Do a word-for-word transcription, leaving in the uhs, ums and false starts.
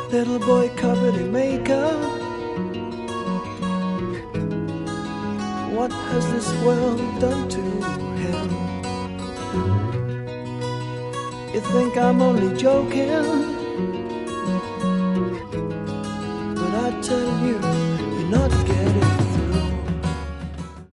Little boy covered in makeup. What has this world done to him? You think I'm only joking, but I tell you